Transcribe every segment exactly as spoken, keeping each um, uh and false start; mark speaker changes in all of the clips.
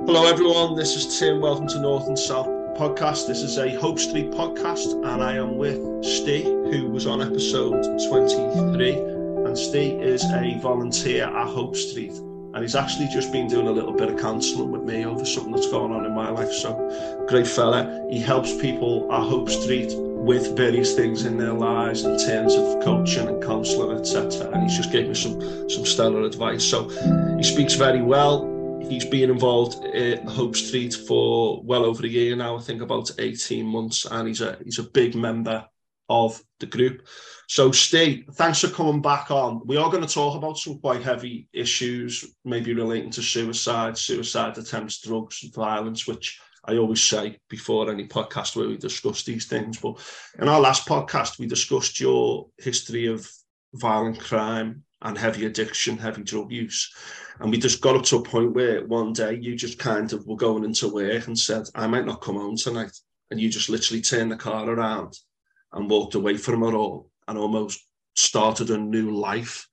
Speaker 1: Hello everyone, this is Tim. Welcome to North and South Podcast. This is a Hope Street podcast and I am with Steve, who was on episode twenty-three. And Steve is a volunteer at Hope Street and he's actually just been doing a little bit of counselling with me over something that's going on in my life. So, great fella. He helps people at Hope Street with various things in their lives in terms of coaching and counselling, et cetera. And he's just gave me some, some stellar advice. So, he speaks very well. He's been involved at Hope Street for well over a year now, I think about eighteen months, and he's a he's a big member of the group. So, Steve, thanks for coming back on. We are going to talk about some quite heavy issues, maybe relating to suicide, suicide attempts, drugs, and violence, which I always say before any podcast where we discuss these things. But in our last podcast, we discussed your history of violent crime and heavy addiction, heavy drug use. And we just got up to a point where one day you just kind of were going into work and said, I might not come home tonight. And you just literally turned the car around and walked away from it all and almost started a new life.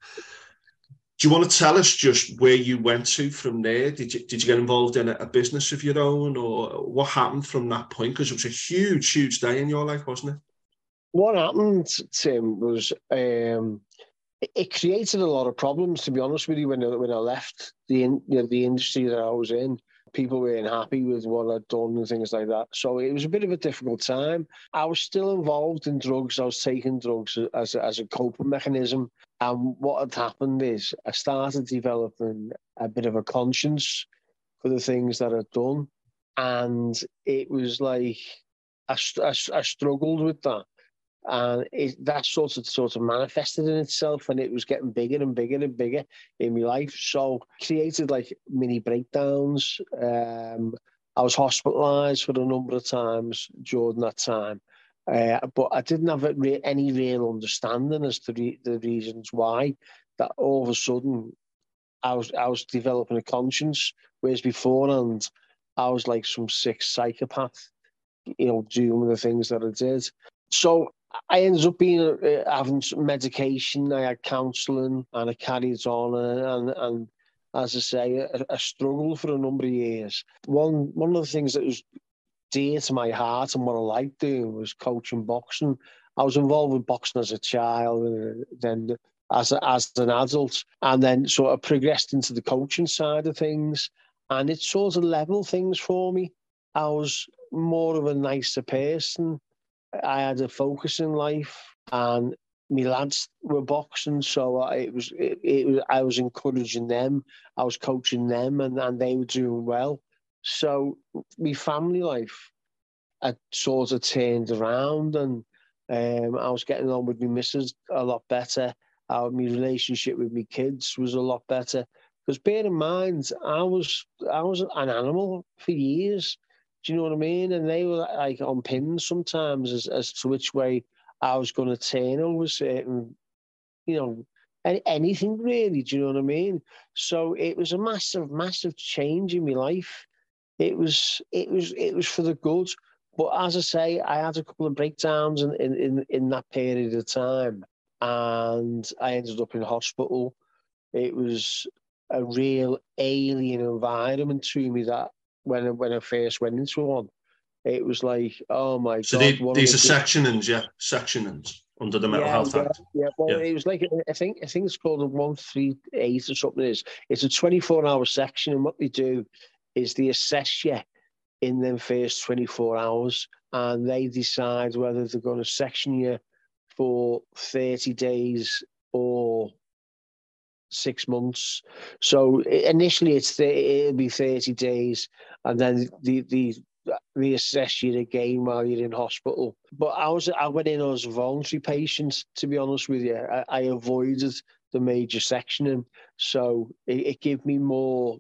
Speaker 1: Do you want to tell us just where you went to from there? Did you, did you get involved in a, a business of your own, or what happened from that point? Because it was a huge, huge day in your life, wasn't it?
Speaker 2: What happened, Tim, was um, it, it created a lot of problems, to be honest with you, when I, when I left the, in, you know, the industry that I was in. People weren't happy with what I'd done and things like that. So it was a bit of a difficult time. I was still involved in drugs. I was taking drugs as a, as a coping mechanism. And what had happened is I started developing a bit of a conscience for the things that I'd done. And it was like I, I, I struggled with that. And it, that sort of sort of manifested in itself, and it was getting bigger and bigger and bigger in my life. So created like mini breakdowns. Um, I was hospitalised for a number of times during that time, uh, but I didn't have re- any real understanding as to re- the reasons why. That all of a sudden, I was I was developing a conscience, whereas beforehand, I was like some sick psychopath, you know, doing the things that I did. So I ended up being uh, having some medication. I had counselling, and I carried on, and, and, and as I say, I, I struggled for a number of years. One one of the things that was dear to my heart and what I liked doing was coaching boxing. I was involved with boxing as a child, and then as a, as an adult, and then sort of progressed into the coaching side of things, and it sort of leveled things for me. I was more of a nicer person. I had a focus in life, and my lads were boxing, so I, it was it, it was I was encouraging them, I was coaching them, and, and they were doing well. So my family life had sort of turned around, and um, I was getting on with my missus a lot better. Our, my relationship with my kids was a lot better. Because bear in mind, I was I was an animal for years. Do you know what I mean? And they were like on pins sometimes as, as to which way I was going to turn over certain, you know, any, anything really. Do you know what I mean? So it was a massive, massive change in my life. It was, it was, it was for the good. But as I say, I had a couple of breakdowns in in, in, in that period of time, and I ended up in hospital. It was a real alien environment to me that. When I, when I first went into one, it was like, oh my
Speaker 1: so
Speaker 2: God.
Speaker 1: So these are sectionings, yeah? Sectionings under the Mental
Speaker 2: yeah,
Speaker 1: Health
Speaker 2: yeah,
Speaker 1: Act.
Speaker 2: Yeah, well,
Speaker 1: yeah.
Speaker 2: It was like, I think I think it's called a one thirty-eight or something. It is. It's a twenty-four hour section, and what they do is they assess you in them first twenty-four hours, and they decide whether they're going to section you for thirty days or six months. So initially it's it'll be thirty days, and then the the reassess you again while you're in hospital. But I was I went in as a voluntary patient, to be honest with you. I, I avoided the major sectioning, so it, it gave me more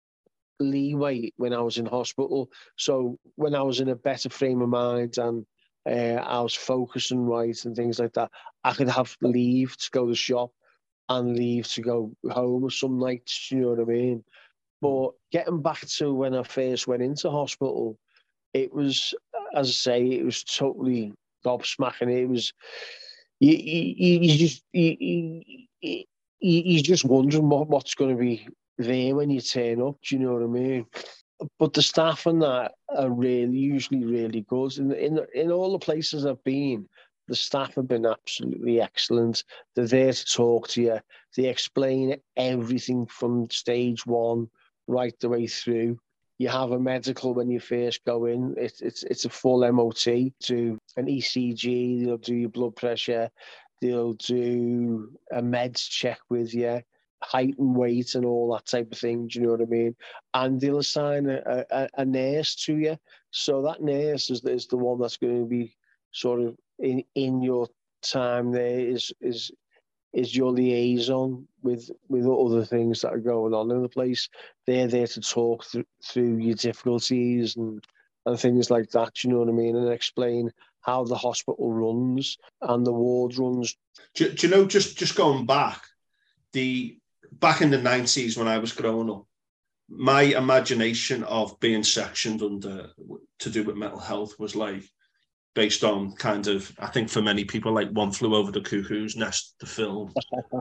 Speaker 2: leeway when I was in hospital. So when I was in a better frame of mind and uh, I was focusing right and things like that, I could have leave to go to the shop and leave to go home some nights, you know what I mean? But getting back to when I first went into hospital, it was, as I say, it was totally gobsmacking. It was, you, you, you just, you, you, you just wondering what, what's going to be there when you turn up, do you know what I mean? but the staff and that are really usually really good. In in in all the places I've been, the staff have been absolutely excellent. They're there to talk to you. They explain everything from stage one right the way through. You have a medical when you first go in. It's it's it's a full M O T, to an E C G. They'll do your blood pressure. They'll do a meds check with you, height and weight and all that type of thing. Do you know what I mean? And they'll assign a, a, a nurse to you. So that nurse is, is the one that's going to be sort of in in your time there, is is is your liaison with with other things that are going on in the place. They're there to talk th- through your difficulties and and things like that. You know what I mean? And explain how the hospital runs and the ward runs.
Speaker 1: Do, do you know? Just just going back, the back in the nineties when I was growing up, my imagination of being sectioned under to do with mental health was like, based on kind of, I think for many people, like One Flew Over the Cuckoo's Nest, the film,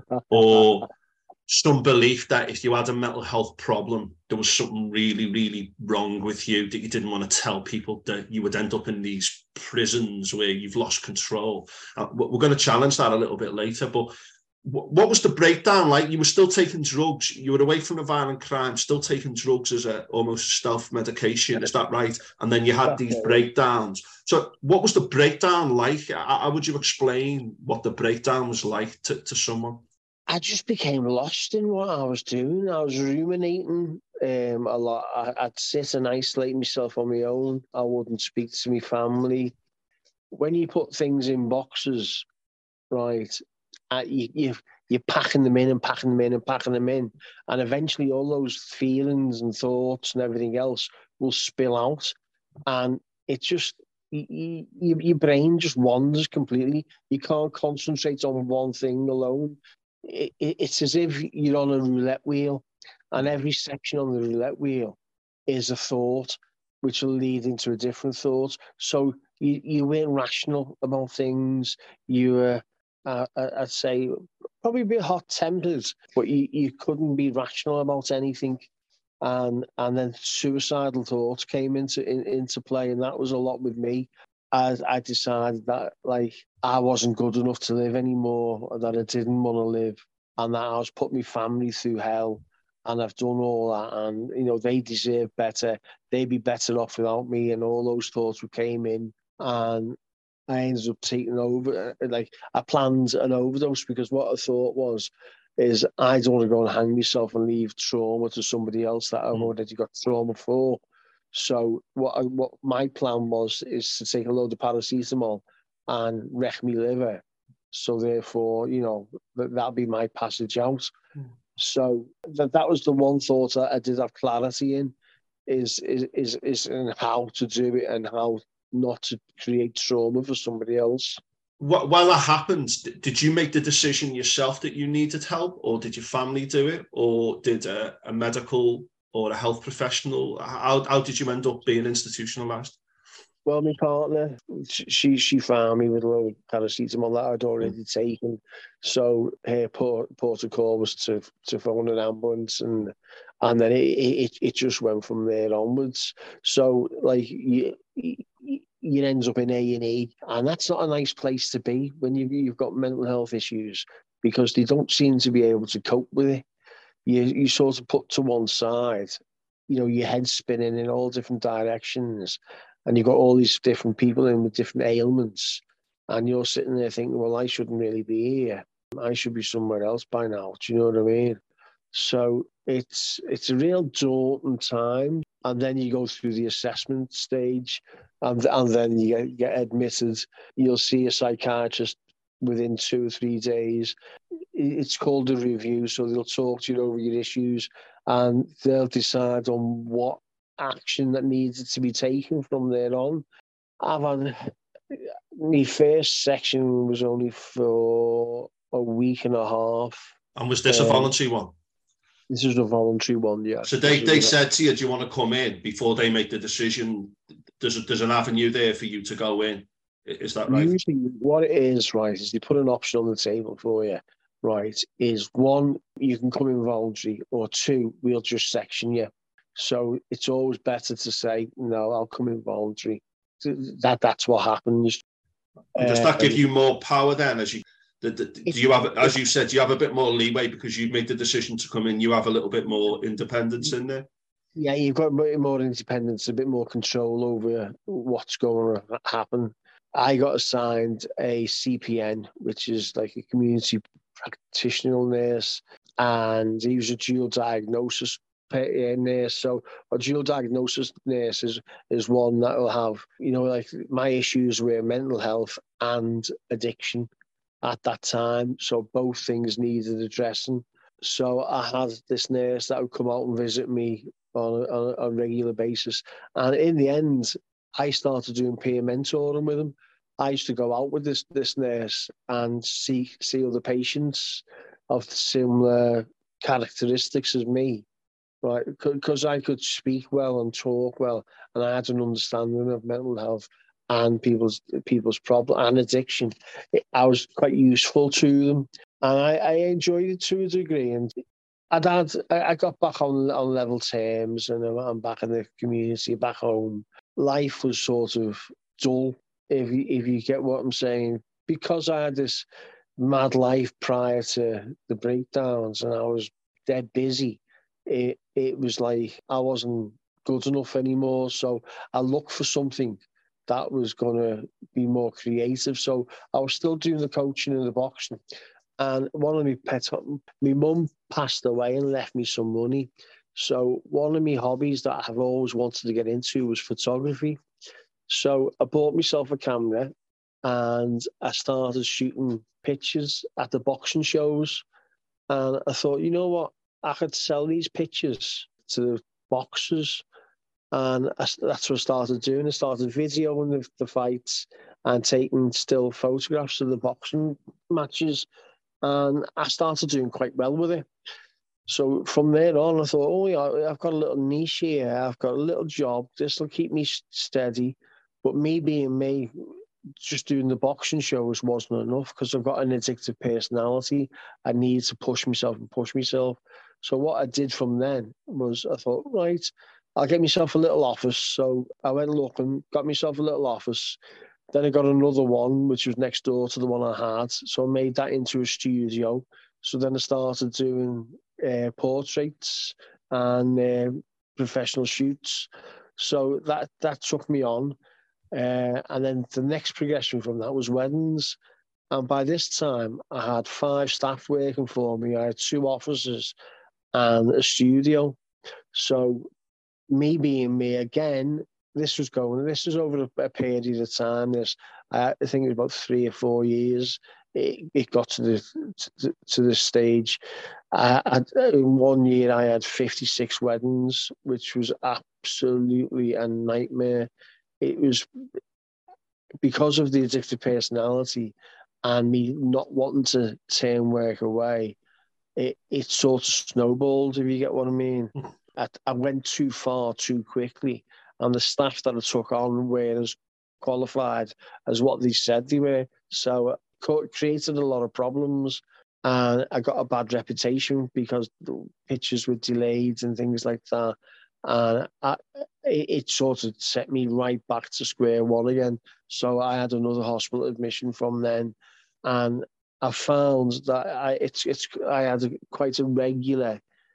Speaker 1: or some belief that if you had a mental health problem, there was something really, really wrong with you, that you didn't want to tell people, that you would end up in these prisons where you've lost control. Uh, we're going to challenge that a little bit later, but what was the breakdown like? You were still taking drugs. You were away from the violent crime, still taking drugs as a almost stealth medication. Is that right? And then you had these breakdowns. So what was the breakdown like? How would you explain what the breakdown was like to, to someone?
Speaker 2: I just became lost in what I was doing. I was ruminating um, a lot. I, I'd sit and isolate myself on my own. I wouldn't speak to my family. When you put things in boxes, right, Uh, you, you, you're packing them in and packing them in and packing them in. And eventually all those feelings and thoughts and everything else will spill out. And it just, you, you, your brain just wanders completely. You can't concentrate on one thing alone. It, it, it's as if you're on a roulette wheel, and every section on the roulette wheel is a thought, which will lead into a different thought. So you, you weren't rational about things. You were... Uh, I'd say probably a bit hot-tempered, but you, you couldn't be rational about anything. And and then suicidal thoughts came into in, into play, and that was a lot with me. I, I decided that like I wasn't good enough to live anymore, or that I didn't want to live, and that I was putting my family through hell, and I've done all that, and you know they deserve better. They'd be better off without me, and all those thoughts came in, and I ended up taking over. Like I planned an overdose, because what I thought was, is I don't want to go and hang myself and leave trauma to somebody else that I've already got trauma for. So what I, what my plan was is to take a load of paracetamol and wreck my liver. So therefore, you know, that that'll be my passage out. Mm. So that that was the one thought that I did have clarity in, is is is is in how to do it and how not to create trauma for somebody else.
Speaker 1: While that happened, did you make the decision yourself that you needed help, or did your family do it, or did a, a medical or a health professional? How, how did you end up being institutionalized?
Speaker 2: Well, my partner, she she found me with a load of paracetamol that I'd already mm. taken. So her port, port of call was to to phone an ambulance, and and then it it, it just went from there onwards. So like you, you ends up in A and E, and that's not a nice place to be when you you've got mental health issues, because they don't seem to be able to cope with it. You you sort of put to one side, you know, your head's spinning in all different directions. And you've got all these different people in with different ailments, and you're sitting there thinking, well, I shouldn't really be here. I should be somewhere else by now. Do you know what I mean? So it's it's a real daunting time. And then you go through the assessment stage, and, and then you get, get admitted. You'll see a psychiatrist within two or three days. It's called a review, so they'll talk to you over your issues, and they'll decide on what action that needed to be taken from there on. I've had my first section was only for a week and a half.
Speaker 1: And was this um, a voluntary one?
Speaker 2: This is a voluntary one, yeah.
Speaker 1: So they, they said to you, do you want to come in before they make the decision? There's a, there's an avenue there for you to go in. Is that right?
Speaker 2: Usually what it is, right, is they put an option on the table for you, right, is one, you can come in voluntary, or two, we'll just section you. So it's always better to say, no, I'll come in voluntary. That That's what happens.
Speaker 1: And does that give you more power then? As you, the, the, do you have, as you said, do you have a bit more leeway because you've made the decision to come in? You have a little bit more independence in there.
Speaker 2: Yeah, you've got a bit more independence, a bit more control over what's going to happen. I got assigned a C P N, which is like a community practitioner nurse, and he was a dual diagnosis nurse. So a dual diagnosis nurse is, is one that will have, you know, like my issues were mental health and addiction at that time. So both things needed addressing. So I had this nurse that would come out and visit me on a, on a regular basis. And in the end, I started doing peer mentoring with him. I used to go out with this this nurse and see see other patients of similar characteristics as me, right? Because I could speak well and talk well, and I had an understanding of mental health and people's people's problem and addiction. I was quite useful to them, and I, I enjoyed it to a degree. And I'd had, I got back on on level terms, and I'm back in the community, back home. Life was sort of dull, if you, if you get what I'm saying, because I had this mad life prior to the breakdowns, and I was dead busy. It it was like I wasn't good enough anymore, so I looked for something that was going to be more creative. So I was still doing the coaching and the boxing. And one of my pets, my mum passed away and left me some money. So one of my hobbies that I've always wanted to get into was photography. So I bought myself a camera and I started shooting pictures at the boxing shows. And I thought, you know what? I could sell these pictures to the boxers. And I, that's what I started doing. I started videoing the, the fights and taking still photographs of the boxing matches. And I started doing quite well with it. So from there on, I thought, oh, yeah, I've got a little niche here. I've got a little job. This will keep me steady. But me being me, just doing the boxing shows wasn't enough because I've got an addictive personality. I need to push myself and push myself. So what I did from then was I thought, right, I'll get myself a little office. So I went looking, got myself a little office. Then I got another one, which was next door to the one I had. So I made that into a studio. So then I started doing uh, portraits and uh, professional shoots. So that, that took me on. Uh, and then the next progression from that was weddings. And by this time, I had five staff working for me. I had two offices and a studio. So me being me again, this was going, this was over a, a period of time. This, I think it was about three or four years. It, it got to the to, to the stage. I, I, in one year, I had fifty-six weddings, which was absolutely a nightmare. It was because of the addictive personality and me not wanting to turn work away. It, it sort of snowballed, if you get what I mean. I, I went too far too quickly, and the staff that I took on were as qualified as what they said they were. So it created a lot of problems, and I got a bad reputation because the pictures were delayed and things like that. And I, it, it sort of set me right back to square one again. So I had another hospital admission from then, and I found that I it's it's I had a, quite a regular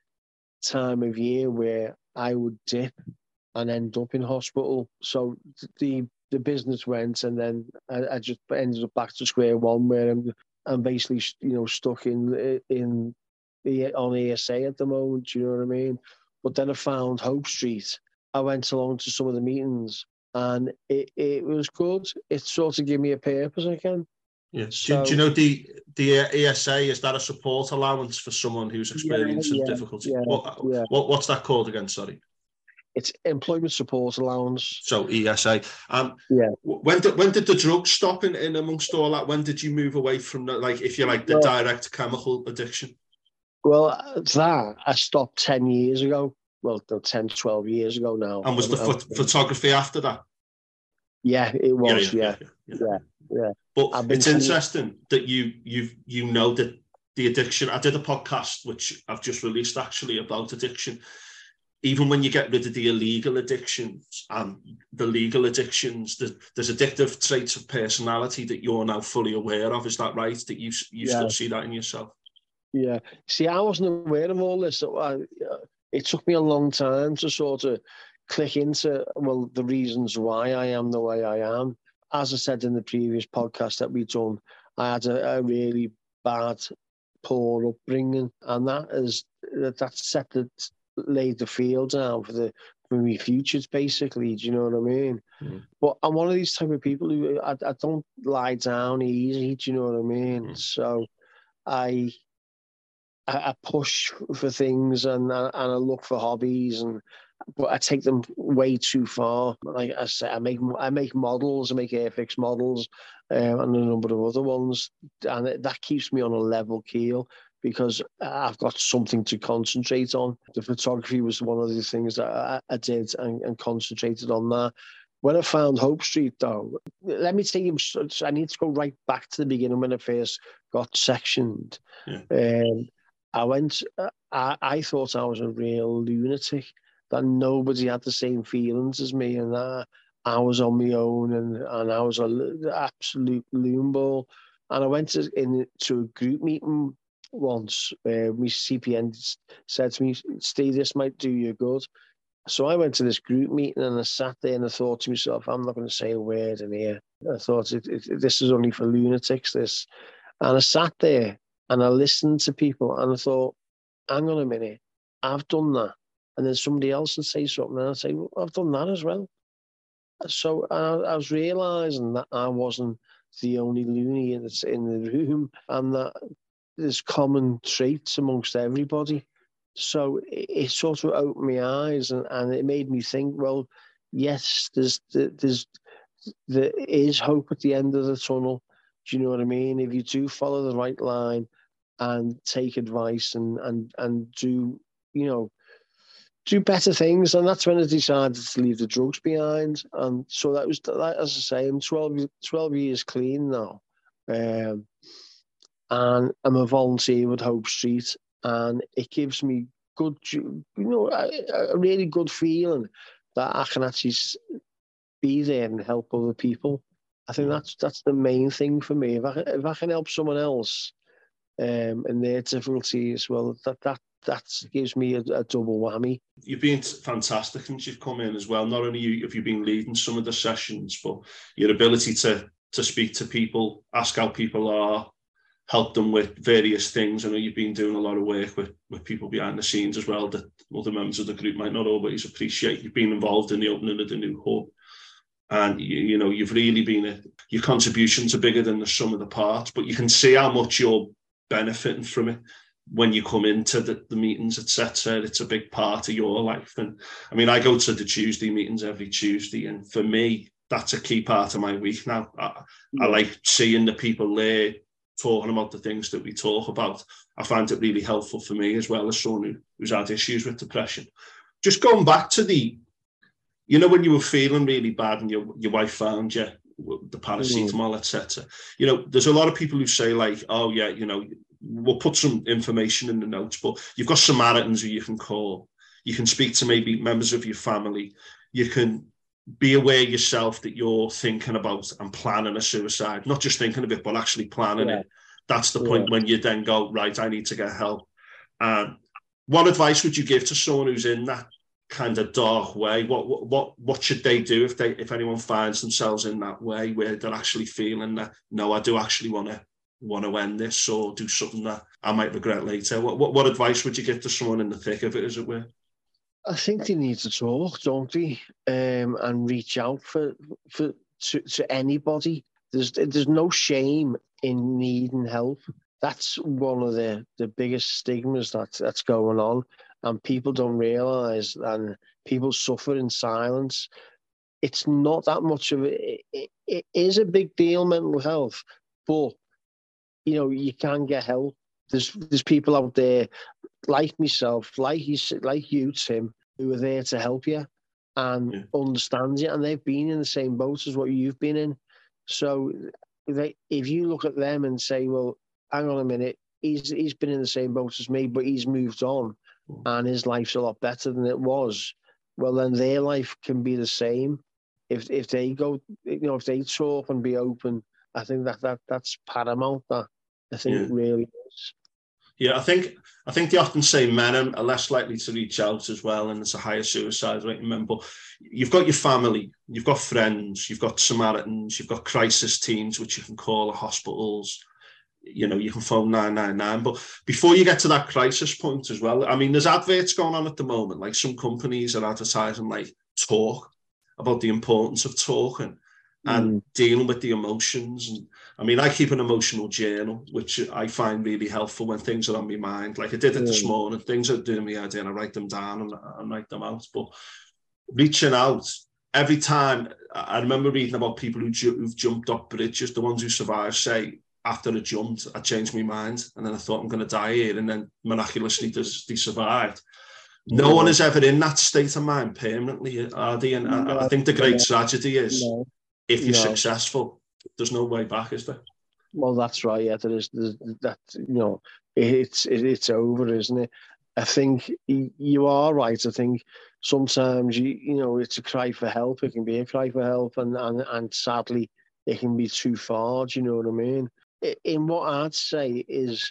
Speaker 2: time of year where I would dip and end up in hospital. So the the business went, and then I, I just ended up back to square one, where I'm I'm basically you know stuck in in on A S A at the moment. You know what I mean? But then I found Hope Street. I went along to some of the meetings, and it, it was good. It sort of gave me a purpose again.
Speaker 1: Yeah. So, do, do you know the the A S A, is that a support allowance for someone who's experiencing
Speaker 2: yeah, yeah,
Speaker 1: difficulty?
Speaker 2: Yeah,
Speaker 1: what,
Speaker 2: yeah.
Speaker 1: what what's that called again? Sorry.
Speaker 2: It's employment support allowance.
Speaker 1: So E S A. Um,
Speaker 2: yeah.
Speaker 1: When did when did the drugs stop in, in amongst all that? When did you move away from the, like, if you like, the well, direct chemical addiction?
Speaker 2: Well, that I stopped ten years ago. Well, no, ten, twelve years ago now.
Speaker 1: And was the ph- photography after that?
Speaker 2: Yeah, it was. Yeah, yeah,
Speaker 1: yeah.
Speaker 2: yeah. yeah, yeah.
Speaker 1: But it's interesting you- that you you you know that the addiction. I did a podcast which I've just released actually about addiction. even when you get rid of the illegal addictions and the legal addictions, there's addictive traits of personality that you're now fully aware of. Is that right? That you you yeah. still see that in yourself?
Speaker 2: Yeah. See, I wasn't aware of all this. So I, it took me a long time to sort of click into, well, the reasons why I am the way I am. As I said in the previous podcast that we've done, I had a, a really bad, poor upbringing, and that is that that set the laid the field down for the for my futures, basically. Do you know what I mean? Mm. But I'm one of these type of people who I, I don't lie down easy. Do you know what I mean? Mm. So I. I push for things and and I look for hobbies, and but I take them way too far. Like I say, I make I make models, I make Airfix models, um, and a number of other ones, and it, that keeps me on a level keel because I've got something to concentrate on. The photography was one of the things that I, I did and, and concentrated on that. When I found Hope Street, though, let me take you. I need to go right back to the beginning when I first got sectioned. Yeah. Um, I went, I, I thought I was a real lunatic, that nobody had the same feelings as me, and I, I was on my own, and, and I was an absolute loon ball. And I went to, in, to a group meeting once, where my C P N said to me, Steve, this might do you good. So I went to this group meeting and I sat there and I thought to myself, I'm not going to say a word in here. I thought, it, it, this is only for lunatics, this. And I sat there and I listened to people and I thought, hang on a minute, I've done that. And then somebody else would say something and I'd say, well, I've done that as well. So I, I was realising that I wasn't the only loony that's in the room, and that there's common traits amongst everybody. So it, it sort of opened my eyes, and, and it made me think, well, yes, there's, there's, there is hope at the end of the tunnel. Do you know what I mean? If you do follow the right line and take advice and and and do, you know, do better things. And that's when I decided to leave the drugs behind. And so that was, as I say, I'm twelve, twelve years clean now. Um, and I'm a volunteer with Hope Street. And it gives me good, you know, a, a really good feeling that I can actually be there and help other people. I think that's that's the main thing for me. If I if I can help someone else um, in their difficulties, well, that that that gives me a, a double whammy.
Speaker 1: You've been fantastic since you've come in as well. Not only have you been leading some of the sessions, but your ability to to speak to people, ask how people are, help them with various things. I know you've been doing a lot of work with, with people behind the scenes as well that other members of the group might not always appreciate. You've been involved in the opening of the new hub. And, you, you know, you've really been, a, your contributions are bigger than the sum of the parts, but you can see how much you're benefiting from it when you come into the, the meetings, et cetera. It's a big part of your life. And I mean, I go to the Tuesday meetings every Tuesday. And for me, that's a key part of my week now. I, yeah. I like seeing the people there talking about the things that we talk about. I find it really helpful for me as well as someone who, who's had issues with depression. Just going back to the, you know, when you were feeling really bad and your, your wife found you, the paracetamol, mm. et cetera. You know, there's a lot of people who say like, oh yeah, you know, we'll put some information in the notes, but you've got Samaritans who you can call. You can speak to maybe members of your family. You can be aware yourself that you're thinking about and planning a suicide, not just thinking of it, but actually planning yeah. it. That's the point yeah. when you then go, right, I need to get help. And what advice would you give to someone who's in that kind of dark way? What what what what should they do if they if anyone finds themselves in that way where they're actually feeling that, no, I do actually want to want to end this or do something that I might regret later? What what what advice would you give to someone in the thick of it, as it were?
Speaker 2: I think they need to talk, don't they? Um, and reach out for for to, to anybody. There's there's no shame in needing help. That's one of the, the biggest stigmas that, that's going on. And people don't realise, and people suffer in silence. It's not that much of a, it, it is a big deal, mental health, but, you know, you can get help. There's there's people out there like myself, like you, like you, Tim, who are there to help you and yeah. understand you, and they've been in the same boat as what you've been in. So they, if you look at them and say, well, hang on a minute, he's he's been in the same boat as me, but he's moved on. and his life's a lot better than it was, well, then their life can be the same. If if they go, you know, if they talk and be open, I think that, that that's paramount. That I think
Speaker 1: Yeah.
Speaker 2: it really is.
Speaker 1: Yeah, I think I think they often say men are less likely to reach out as well, and it's a higher suicide rate in men. But you've got your family, you've got friends, you've got Samaritans, you've got crisis teams, which you can call at hospitals. You know, you can phone nine nine nine. But before you get to that crisis point as well, I mean, there's adverts going on at the moment. Like some companies are advertising, like, talk, about the importance of talking and mm. dealing with the emotions. And I mean, I keep an emotional journal, which I find really helpful when things are on my mind. Like I did it mm. this morning, things are doing me head in, I write them down and I write them out. But reaching out, every time, I remember reading about people who ju- who've jumped up bridges, the ones who survived say, after I jumped, I changed my mind. And then I thought I'm going to die here. And then miraculously they, they survived. No one is ever in that state of mind permanently, are they? And no, I think the great no, tragedy is no, if you're no. successful, there's no way back, is there?
Speaker 2: Well, that's right. Yeah, there is. That, you know, it's it, it's over, isn't it? I think you are right. I think sometimes you you know it's a cry for help. It can be a cry for help, and and and sadly, it can be too far. Do you know what I mean? In what I'd say is,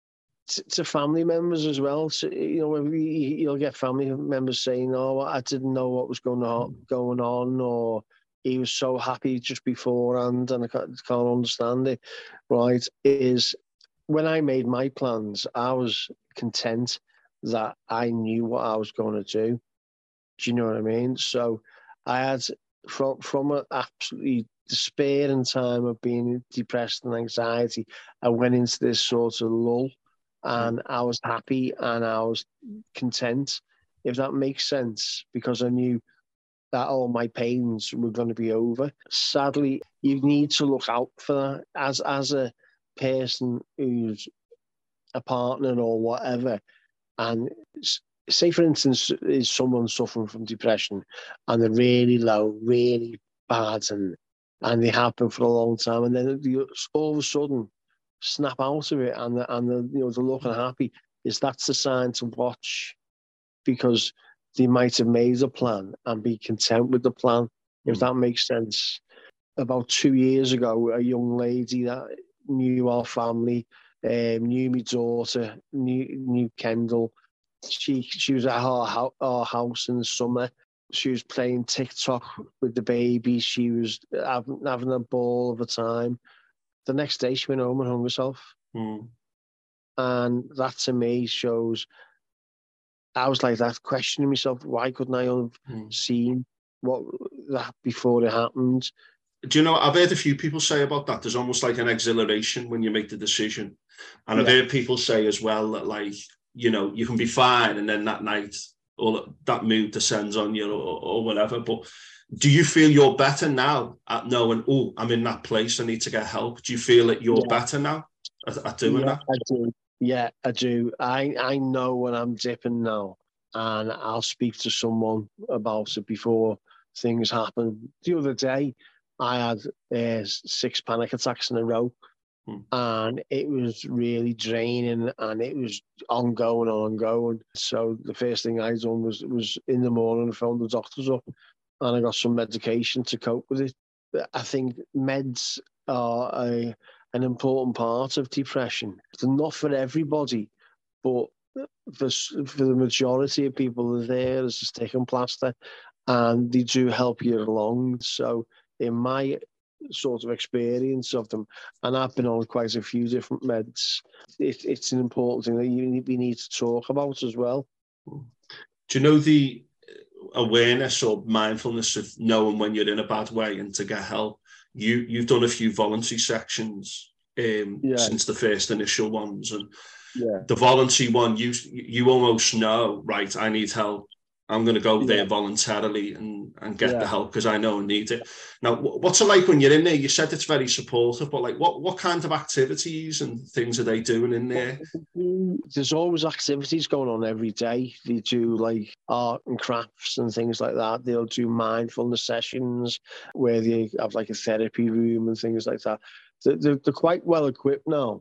Speaker 2: to family members as well. So, you know, you'll get family members saying, "Oh, I didn't know what was going on, going on," or "He was so happy just beforehand, and I can't, can't understand it." Right? Is when I made my plans, I was content that I knew what I was going to do. Do you know what I mean? So I had from from an absolutely despairing time of being depressed and anxiety, I went into this sort of lull. And I was happy and I was content, if that makes sense, because I knew that all my pains were going to be over. Sadly, you need to look out for that as as a person who's a partner or whatever. And say, for instance, is someone suffering from depression and they're really low, really bad, and and they have been for a long time, and then all of a sudden snap out of it, and the, and the, you know, they're looking happy, is that's a sign to watch, because they might have made a plan and be content with the plan, mm. if that makes sense. About two years ago, a young lady that knew our family, um, knew my daughter, knew, knew Kendall. She she was at our, our house in the summer. She was playing TikTok with the baby. She was having, having a ball of a time. The next day, she went home and hung herself. Mm. And that, to me, shows... I was like that, questioning myself, why couldn't I have mm. seen what that before it happened?
Speaker 1: Do you know, I've heard a few people say about that, there's almost like an exhilaration when you make the decision. And yeah. I've heard people say as well that, like, you know, you can be fine, and then that night, or that mood descends on you, or, or whatever, but... Do you feel you're better now at knowing, oh, I'm in that place, I need to get help? Do you feel that you're yeah. better now at, at doing
Speaker 2: yeah,
Speaker 1: that?
Speaker 2: I do. Yeah, I do. I, I know when I'm dipping now, and I'll speak to someone about it before things happen. The other day, I had uh, six panic attacks in a row, hmm. and it was really draining, and it was ongoing and ongoing. So the first thing I done was, was in the morning, I phoned the doctors up, and I got some medication to cope with it. I think meds are a, an important part of depression. They're not for everybody, but for, for the majority of people, they're there as a stick and plaster, and they do help you along. So in my sort of experience of them, and I've been on quite a few different meds, it, it's an important thing that you, we need to talk about as well.
Speaker 1: Do you know the awareness or mindfulness of knowing when you're in a bad way and to get help? You, you've done a few voluntary sections um, yeah. since the first initial ones, and yeah. the voluntary one, you you almost know, right, I need help. I'm going to go there yeah. voluntarily and, and get yeah. the help because I know I need it. Now, what's it like when you're in there? You said it's very supportive, but like, what, what kind of activities and things are they doing in there?
Speaker 2: There's always activities going on every day. They do like art and crafts and things like that. They'll do mindfulness sessions where they have like a therapy room and things like that. They're, they're quite well equipped now.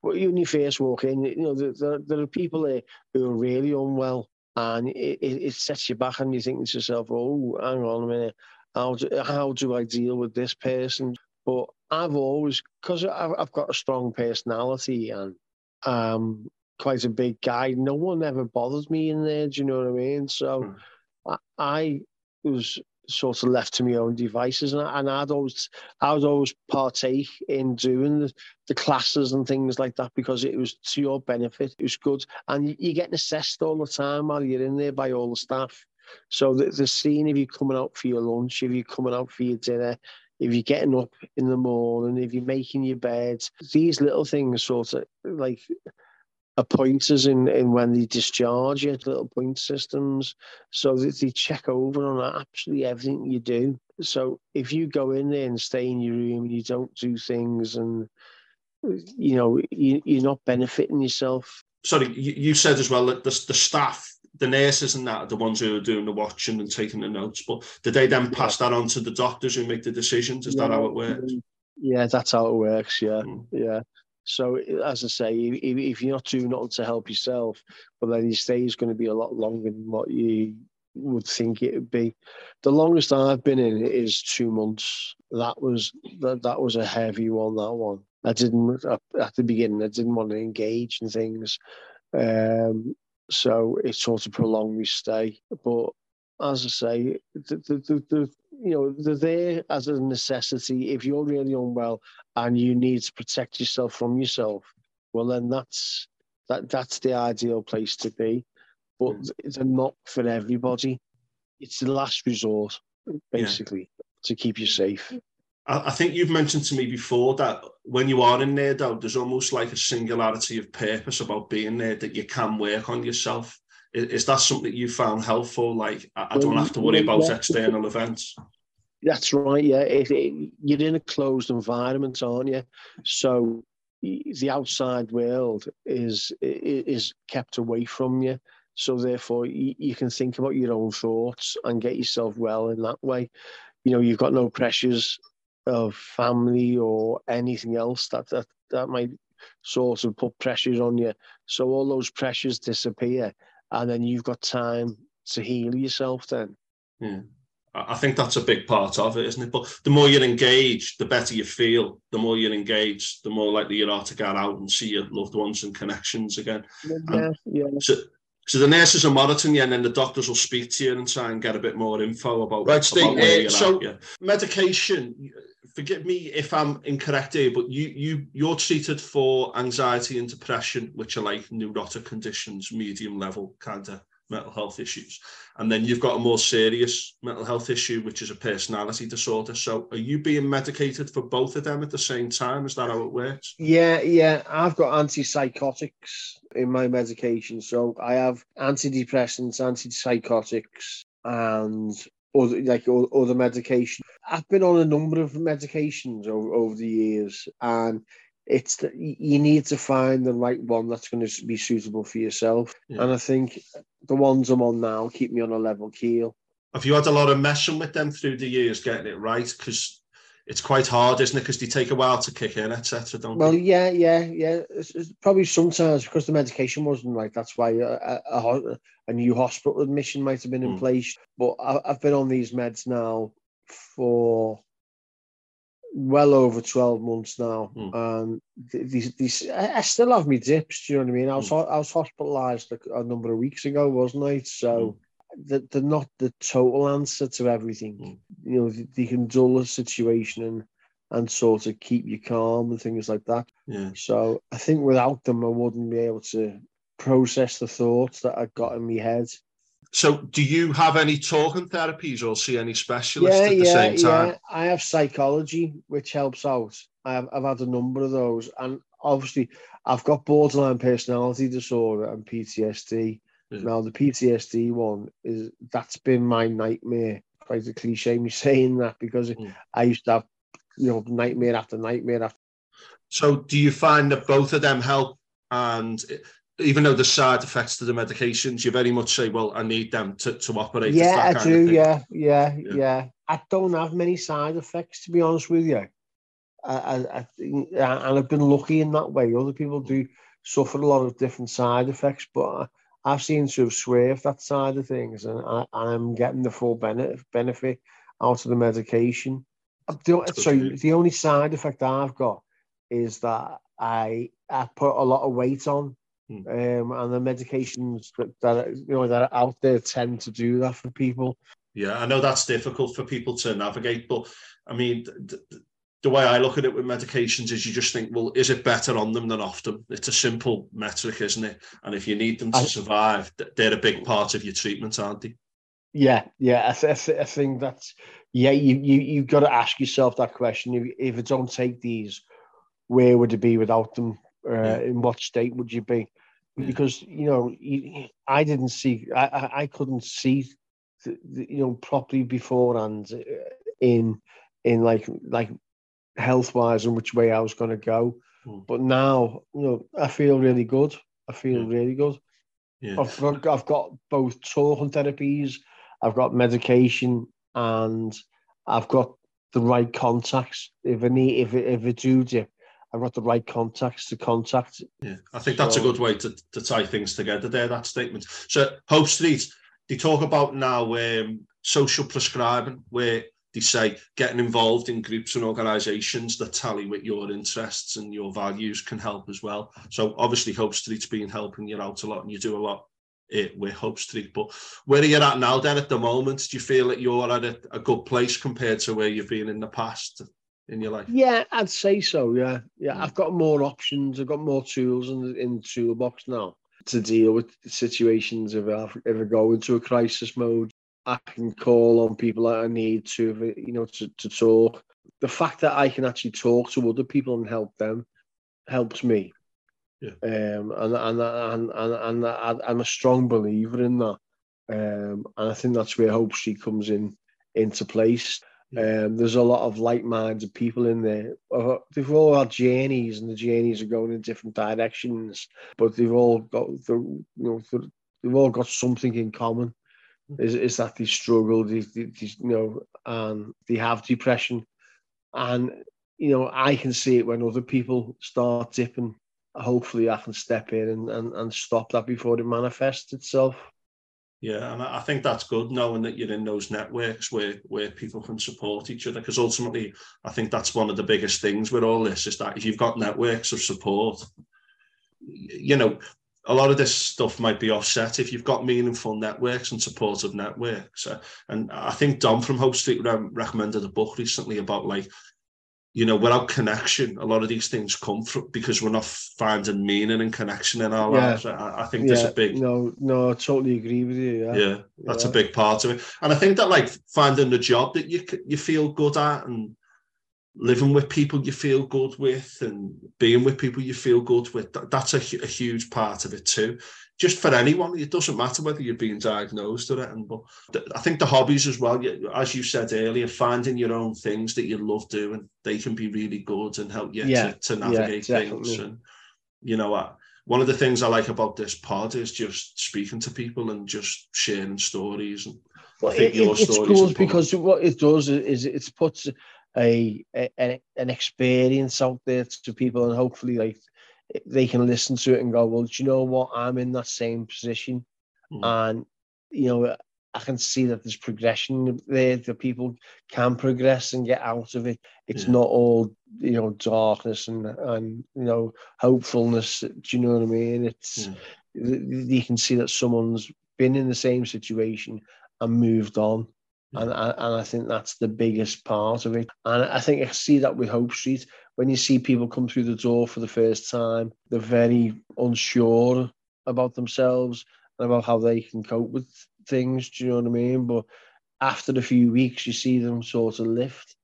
Speaker 2: But when you first walk in, you know, there, there are people there who are really unwell, and it, it, it sets you back, and you think to yourself, oh, hang on a minute, how do, how do I deal with this person? But I've always, because I've, I've got a strong personality and um, quite a big guy, no one ever bothered me in there, do you know what I mean? So mm. I, I was sort of left to my own devices, and, I, and I'd always I'd always partake in doing the, the classes and things like that because it was to your benefit. It was good, and you, you're getting assessed all the time while you're in there by all the staff. So the, the seeing if you're coming out for your lunch, if you're coming out for your dinner, if you're getting up in the morning, if you're making your bed, these little things sort of like are pointers in, in when they discharge you, little point systems, so that they check over on absolutely everything you do. So if you go in there and stay in your room and you don't do things, and you know you, you're not benefiting yourself.
Speaker 1: Sorry, you, you said as well that the, the staff, the nurses and that are the ones who are doing the watching and taking the notes, but did they then pass yeah. that on to the doctors who make the decisions? Is yeah, that how it works?
Speaker 2: Yeah, that's how it works, yeah, mm. yeah. So, as I say, if, if you're not doing nothing to help yourself, but then your stay is going to be a lot longer than what you would think it would be. The longest I've been in is two months. That was that, that was a heavy one, that one. I didn't, at the beginning, I didn't want to engage in things. Um, so it sort of prolonged my stay. But as I say, the, the, the, the, you know, they're there as a necessity. If you're really unwell and you need to protect yourself from yourself, well, then that's that that's the ideal place to be. But mm. they're not for everybody. It's the last resort, basically, yeah. to keep you safe.
Speaker 1: I think you've mentioned to me before that when you are in there, though, there's almost like a singularity of purpose about being there, that you can work on yourself. Is, is that something you found helpful? Like, I don't have to worry about external events.
Speaker 2: That's right, yeah. It, it, you're in a closed environment, aren't you? So the outside world is is kept away from you. So therefore, you, you can think about your own thoughts and get yourself well in that way. You know, you've got no pressures of family or anything else that, that that might sort of put pressures on you. So all those pressures disappear, and then you've got time to heal yourself then.
Speaker 1: Yeah. I think that's a big part of it, isn't it? But the more you're engaged, the better you feel. The more you're engaged, the more likely you are to get out and see your loved ones and connections again.
Speaker 2: Yeah, and yeah.
Speaker 1: So, so the nurses are monitoring you, and then the doctors will speak to you and try and get a bit more info about, right, Steve, about where uh, you're so at. Yeah. Medication, forgive me if I'm incorrect here, but you, you, you're treated for anxiety and depression, which are like neurotic conditions, medium level kind of mental health issues. And then you've got a more serious mental health issue, which is a personality disorder. So are you being medicated for both of them at the same time? Is that how it works?
Speaker 2: Yeah, yeah. I've got antipsychotics in my medication. So I have antidepressants, antipsychotics, and other, like other medication. I've been on a number of medications over, over the years, and it's the, you need to find the right one that's going to be suitable for yourself. Yeah. And I think the ones I'm on now keep me on a level keel.
Speaker 1: Have you had a lot of messing with them through the years, getting it right? Because it's quite hard, isn't it? Because they take a while to kick in, et cetera, don't
Speaker 2: well,
Speaker 1: they?
Speaker 2: Well, yeah, yeah, yeah. It's, it's probably sometimes because the medication wasn't right. That's why a, a, a new hospital admission might have been in mm. place. But I, I've been on these meds now for well over twelve months now. Mm. And these, these, I still have me dips, do you know what I mean? I was, mm. I was hospitalised a, a number of weeks ago, wasn't I? So mm. they're not the total answer to everything. Mm. You know, they, they can dull a situation and, and sort of keep you calm and things like that.
Speaker 1: Yeah.
Speaker 2: So I think without them, I wouldn't be able to process the thoughts that I got in my head.
Speaker 1: So do you have any talking therapies or see any specialists yeah, at the
Speaker 2: yeah,
Speaker 1: same time?
Speaker 2: Yeah, I have psychology, which helps out. I have, I've had a number of those. And obviously, I've got borderline personality disorder and P T S D. Yeah. Now, the P T S D one, is that's been my nightmare. Quite a cliche me saying that, because mm. I used to have, you know, nightmare after nightmare after.
Speaker 1: So do you find that both of them help? And even though the side effects to the medications, you very much say, well, I need them to, to operate.
Speaker 2: Yeah, I do. Yeah, yeah, yeah, yeah. I don't have many side effects, to be honest with you. I, I, I, and I've been lucky in that way. Other people do suffer a lot of different side effects, but I've seen sort of swerve that side of things, and I, I'm getting the full benefit benefit out of the medication. The, sorry, the only side effect I've got is that I I put a lot of weight on, hmm. um, and the medications that, that you know that are out there tend to do that for people.
Speaker 1: Yeah, I know that's difficult for people to navigate, but I mean, the, the way I look at it with medications is you just think, well, is it better on them than off them? It's a simple metric, isn't it? And if you need them to I, survive, they're a big part of your treatment, aren't they?
Speaker 2: Yeah, yeah. I, th- I think that's, yeah, you, you, you've got to ask yourself that question. If, if I don't take these, where would it be without them? Uh, yeah. In what state would you be? Yeah. Because, you know, I didn't see, I, I couldn't see, you know, properly beforehand in in like like health wise and which way I was going to go. Mm. But now, you know, I feel really good. I feel yeah. really good. Yeah. I've got, I've got both talking therapies, I've got medication, and I've got the right contacts. If I need, if it, if it do dip, I've got the right contacts to contact.
Speaker 1: Yeah, I think that's so, a good way to, to tie things together there, that statement. So Hope Street, they talk about now um, social prescribing, where they say getting involved in groups and organisations that tally with your interests and your values can help as well. So obviously Hope Street's been helping you out a lot, and you do a lot uh, with Hope Street. But where are you at now then at the moment? Do you feel that you're at a, a good place compared to where you've been in the past in your life?
Speaker 2: Yeah, I'd say so, yeah. Yeah, I've got more options. I've got more tools in the, in the toolbox now to deal with situations if I, if I go into a crisis mode. I can call on people that I need to, you know, to, to talk. The fact that I can actually talk to other people and help them helps me.
Speaker 1: Yeah.
Speaker 2: Um, and and and and, and I'm a strong believer in that. Um, and I think that's where Hope Street comes in into place. Yeah. Um, there's a lot of like-minded people in there. Uh, they've all had journeys, and the journeys are going in different directions. But they've all got the, you know, they've all got something in common. Is is that they struggle, they, they, they, you know, and they have depression, and you know I can see it when other people start dipping. Hopefully, I can step in and, and, and stop that before it manifests itself.
Speaker 1: Yeah, and I think that's good, knowing that you're in those networks where where people can support each other. Because ultimately, I think that's one of the biggest things with all this, is that if you've got networks of support, you know, a lot of this stuff might be offset if you've got meaningful networks and supportive networks. Uh, and I think Dom from Hope Street recommended a book recently about, like, you know, without connection, a lot of these things come from because we're not finding meaning and connection in our yeah. lives. I, I think yeah. there's a big...
Speaker 2: No, no, I totally agree with you. Yeah,
Speaker 1: yeah that's
Speaker 2: yeah.
Speaker 1: a big part of it. And I think that, like, finding the job that you you feel good at, and living with people you feel good with, and being with people you feel good with, that, that's a, a huge part of it too. Just for anyone, it doesn't matter whether you're being diagnosed or anything, but th- I think the hobbies as well, as you said earlier, finding your own things that you love doing, they can be really good and help you yeah, to, to navigate yeah, things. And, you know, I, one of the things I like about this pod is just speaking to people and just sharing stories. And
Speaker 2: well, I think it, your it's stories good because what it does is it puts A, a an experience out there to people, and hopefully like they can listen to it and go, well, do you know what, I'm in that same position. Mm. And you know, I can see that there's progression there, that people can progress and get out of it. It's yeah. not all, you know, darkness and and you know, hopefulness. Do you know what I mean? It's yeah. you can see that someone's been in the same situation and moved on. And I, and I think that's the biggest part of it. And I think I see that with Hope Street. When you see people come through the door for the first time, they're very unsure about themselves and about how they can cope with things. Do you know what I mean? But after a few weeks, you see them sort of lift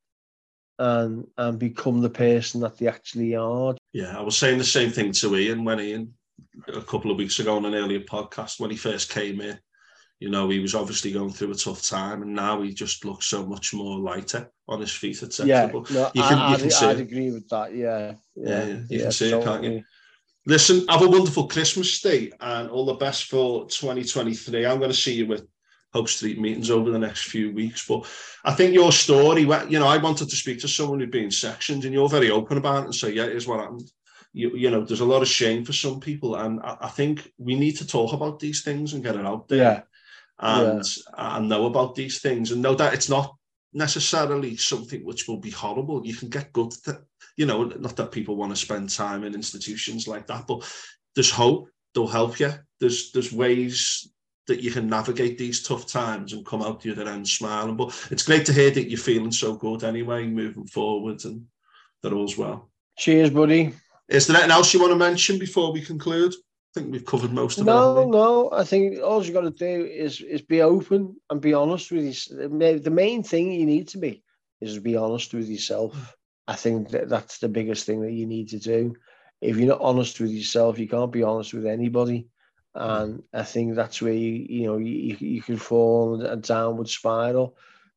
Speaker 2: and and become the person that they actually are.
Speaker 1: Yeah, I was saying the same thing to Ian when Ian, a couple of weeks ago on an earlier podcast, when he first came here. You know, he was obviously going through a tough time, and now he just looks so much more lighter on his feet, et cetera.
Speaker 2: Yeah,
Speaker 1: but
Speaker 2: no,
Speaker 1: you can,
Speaker 2: I,
Speaker 1: you can
Speaker 2: I'd,
Speaker 1: see
Speaker 2: I'd
Speaker 1: it.
Speaker 2: agree with that, yeah.
Speaker 1: Yeah,
Speaker 2: yeah,
Speaker 1: yeah. you
Speaker 2: yeah,
Speaker 1: can see
Speaker 2: totally.
Speaker 1: it, can't you? Listen, have a wonderful Christmas, Steve, and all the best for twenty twenty-three. I'm going to see you with Hope Street meetings over the next few weeks. But I think your story, you know, I wanted to speak to someone who'd been sectioned, and you're very open about it and say, yeah, here's what happened. You, you know, there's a lot of shame for some people, and I, I think we need to talk about these things and get it out there.
Speaker 2: Yeah.
Speaker 1: And,
Speaker 2: yeah.
Speaker 1: and know about these things, and know that it's not necessarily something which will be horrible. You can get good, th- you know, not that people want to spend time in institutions like that, but there's hope. They'll help you. There's there's ways that you can navigate these tough times and come out the other end smiling. But it's great to hear that you're feeling so good anyway, moving forward, and that all's well.
Speaker 2: Cheers, buddy.
Speaker 1: Is there anything else you want to mention before we conclude? I think we've covered most of
Speaker 2: no,
Speaker 1: it.
Speaker 2: No, no. I think all you got to do is is be open and be honest with you. The main thing you need to be is be honest with yourself. I think that that's the biggest thing that you need to do. If you're not honest with yourself, you can't be honest with anybody. And I think that's where you you know you you can fall on a downward spiral.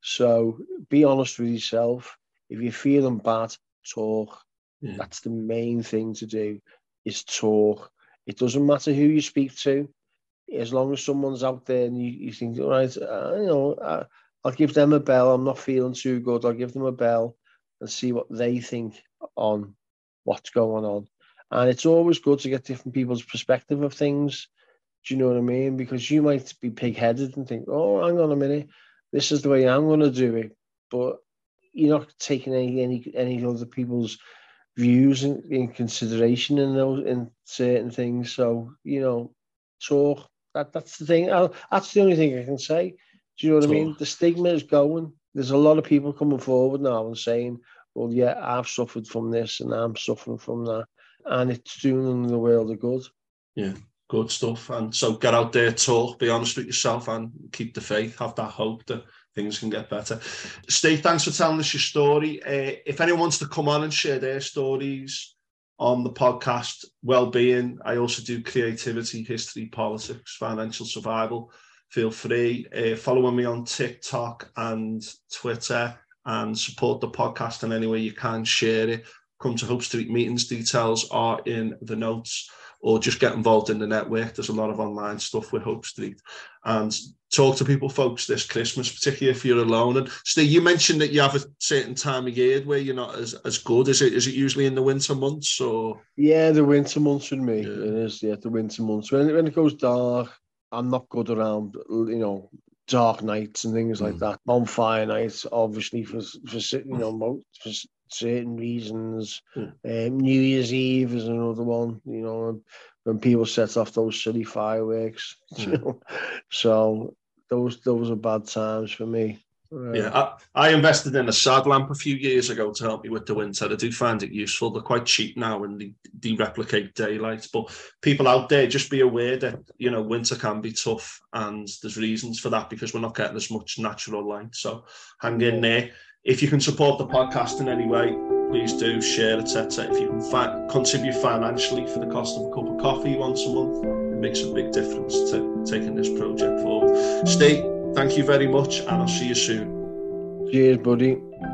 Speaker 2: So be honest with yourself. If you're feeling bad, talk. Yeah. That's the main thing to do, is talk. It doesn't matter who you speak to, as long as someone's out there and you, you think, all right, uh, you know, uh, I'll give them a bell. I'm not feeling too good. I'll give them a bell and see what they think on what's going on. And it's always good to get different people's perspective of things. Do you know what I mean? Because you might be pig-headed and think, oh, hang on a minute, this is the way I'm going to do it. But you're not taking any any, any other people's views in, in consideration in those in certain things. So, you know, talk. That that's the thing. I'll, that's the only thing I can say. Do you know what talk. I mean? The stigma is going. There's a lot of people coming forward now and saying, well, yeah, I've suffered from this and I'm suffering from that. And it's doing them the world of good.
Speaker 1: Yeah, good stuff. And so get out there, talk, be honest with yourself, and keep the faith, have that hope that things can get better. Steve, thanks for telling us your story. Uh, if anyone wants to come on and share their stories on the podcast, well-being, I also do creativity, history, politics, financial survival. Feel free. Uh, following me on TikTok and Twitter, and support the podcast in any way you can. Share it. Come to Hope Street meetings. Details are in the notes. Or just get involved in the network. There's a lot of online stuff with Hope Street. And talk to people, folks, this Christmas, particularly if you're alone. And Steve, you mentioned that you have a certain time of year where you're not as, as good. Is it is it usually in the winter months? Or
Speaker 2: Yeah, the winter months with me.
Speaker 1: Yeah.
Speaker 2: It is, yeah, the winter months. When, when it goes dark, I'm not good around, you know, dark nights and things mm. like that. Bonfire nights, obviously, for, for you know, for certain reasons. Mm. Um, New Year's Eve is another one, you know, when people set off those silly fireworks. Mm. You know? So those those are bad times for me. Uh,
Speaker 1: yeah, I, I invested in a sad lamp a few years ago to help me with the winter. I do find it useful. They're quite cheap now and they, they replicate daylight. But people out there, just be aware that, you know, winter can be tough, and there's reasons for that because we're not getting as much natural light. So hang in there. If you can support the podcast in any way, please do, share, et cetera. If you can fi- contribute financially for the cost of a cup of coffee once a month, it makes a big difference to taking this project forward. Steve, thank you very much, and I'll see you soon.
Speaker 2: Cheers, buddy.